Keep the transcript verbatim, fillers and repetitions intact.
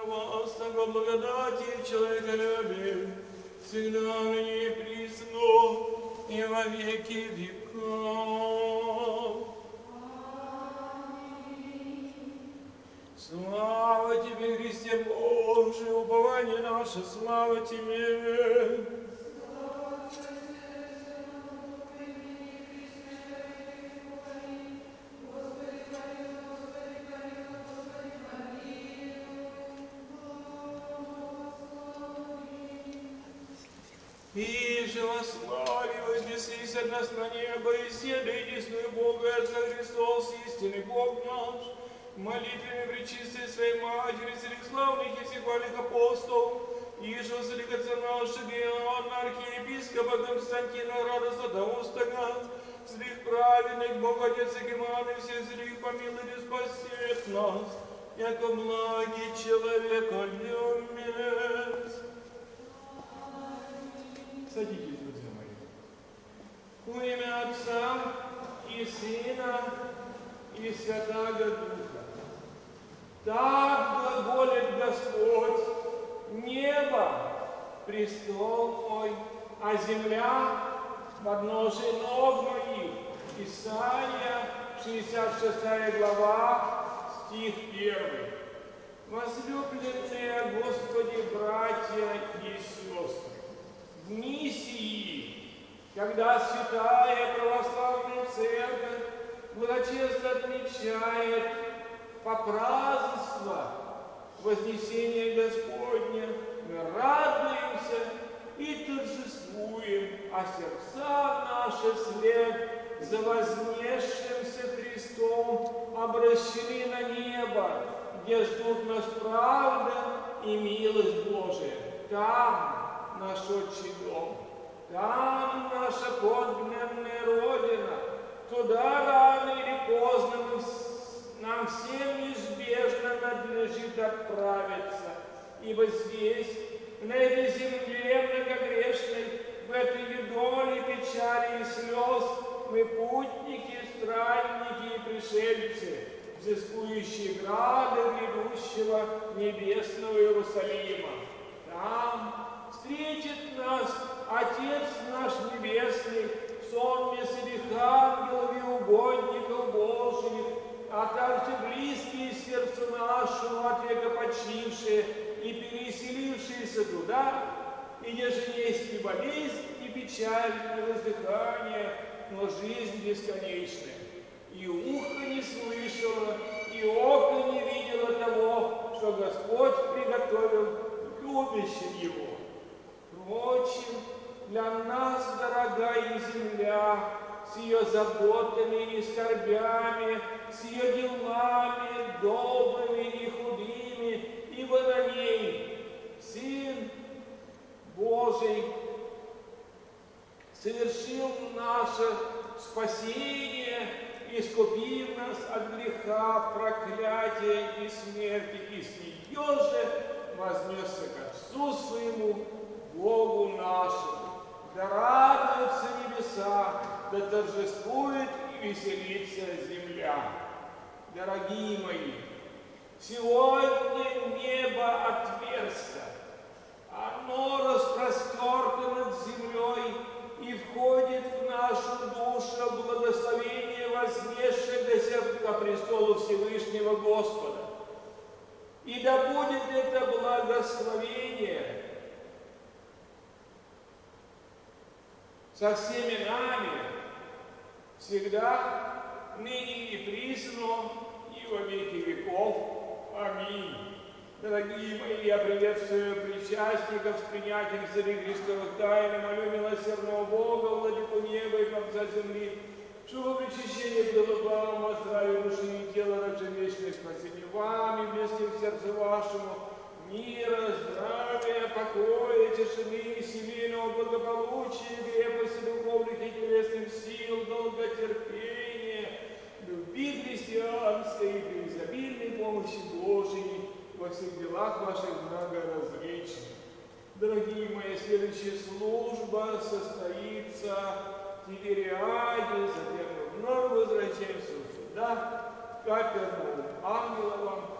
Во благодати человеколюбие, всегда ныне и присно, и во веки веков. Слава Тебе, Христе Божий, упование наше, слава Тебе. И же во славе вознеслись от нас на небо, и седай единую Бога, и Отца Христос, истинный Бог наш, молитвами пречистой своей Матери, среди славных и всехвальных апостолов, и же среди отца нашего Иоанна, архиепископа Константина Рада Златоустого, среди праведных Бог Отец Игуман, и всех среди помилуй и спасет нас, яко благий человеколюбец. Садитесь, друзья мои. Во имя Отца и Сына и Святаго Духа. Так глаголит Господь: небо — престол мой, а земля — подножие ног моих. Исайя, шестьдесят шестая глава, стих первый. Возлюбленные Господи, братья и сестры, дни сии, когда святая православная церковь благочестно отмечает попразднество Вознесения Господня, мы радуемся и торжествуем, а сердца наши вслед за вознесшимся Христом обращены на небо, где ждут нас правда и милость Божия. Там наш отчий дом, там наша подлинная Родина. Туда рано или поздно нам всем неизбежно надлежит отправиться, ибо здесь, на этой земле многогрешной, в этой юдоле печали и слез, мы путники, странники и пришельцы, взыскующие грады грядущего небесного Иерусалима. Там встретит нас Отец наш Небесный в сонме среди ангелов и угодников Божьих, а также близкие сердцу нашему от века почившие и переселившиеся туда, и еже есть ни болезнь, ни печаль, ни воздыхание, но жизнь бесконечная. И ухо не слышало, и око не видело того, что Господь приготовил любящим Его. Впрочем, для нас дорогая земля, с ее заботами и скорбями, с ее делами добрыми и худыми, ибо на ней Сын Божий совершил наше спасение, искупив нас от греха, проклятия и смерти, и с нее же вознесся к Отцу своему, Богу нашему. Да радуются небеса, да торжествует и веселится земля. Дорогие мои, сегодня небо отверсто, оно распростерто над землей и входит в нашу душу благословение вознесшегося ко престолу Всевышнего Господа. И да будет это благословение со всеми нами, всегда, ныне и присно, и во веки веков. Аминь. Дорогие мои, я приветствую причастников с принятием Цари Христовых тайн, и молю милосердного Бога, владыку неба и конца земли, чтобы причащение было вам, о здравии души и тела, ради вечной спасения вам и близким в сердце вашему, мира, здравия, покоя, тишины, семейного благополучия, крепости духовных и телесных сил, долготерпения, любви христианской и преизобильной помощи Божией во всех делах ваших многоразличных. Дорогие мои, следующая служба состоится в Тивериаде, затем мы вновь возвращаемся сюда, к Капернауму. Ангела вам